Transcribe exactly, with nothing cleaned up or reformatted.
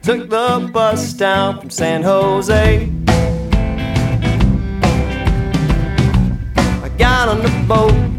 took the bus down from San Jose. I got on the boat